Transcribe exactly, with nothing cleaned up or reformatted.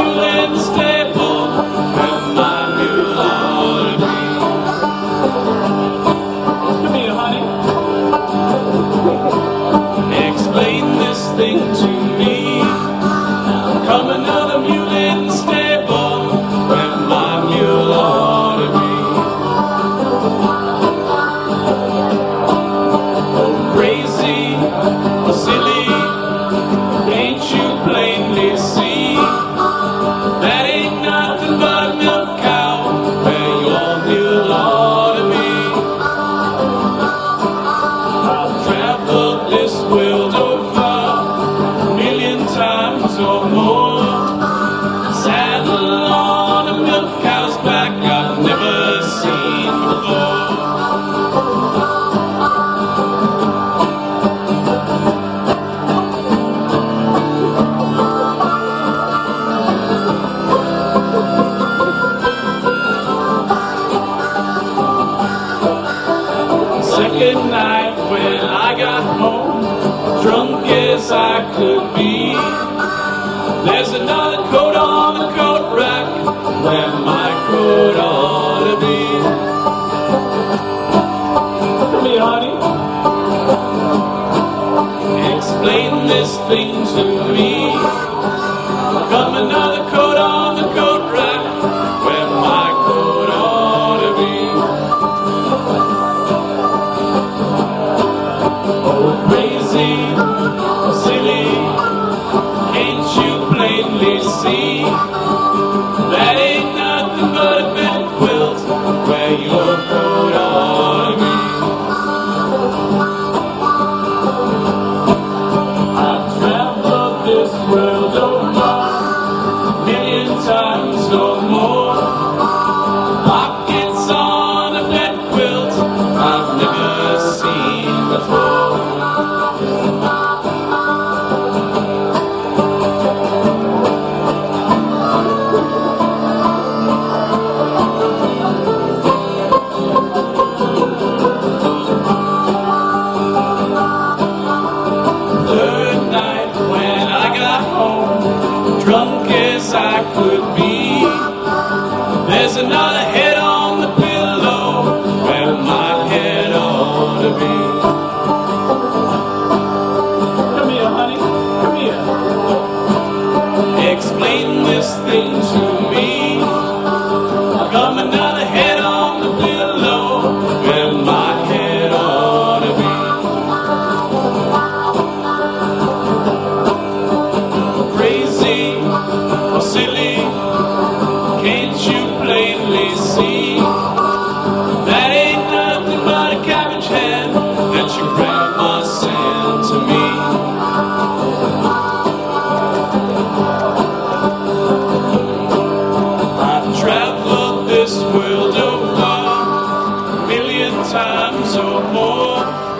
mule in the stable where my mule ought to be. Come here, honey. Explain this thing to me. Now come another mule in the stable where my mule ought to be. Oh, crazy or silly, ain't you plainly see that ain't nothing but a milk cow where your mule ought to be? I've traveled this world over a million times or more. Saddle on a milk cow's back I've never seen before. Second night when I got home, drunk as I could be, there's another coat on the coat rack where my coat ought to be. Come here, honey. Explain this thing to me. Come another coat on the coat rack where my coat ought to be. Oh, crazy, silly, can't you plainly see that ain't nothing but a bed quilt where your coat ought to be? I've traveled this world over a million times or more. Pockets on a bed quilt I've never seen before. Third night when I got home, drunk as I could be, there's another head on the pillow where my head ought to be. Come here, honey, come here. Explain this thing to me. Come another head on the pillow where my head ought to be. Crazy or silly, can't you plainly see that ain't nothing but a cabbage hand that your grandma sent to me? I've traveled this world over a million times or more.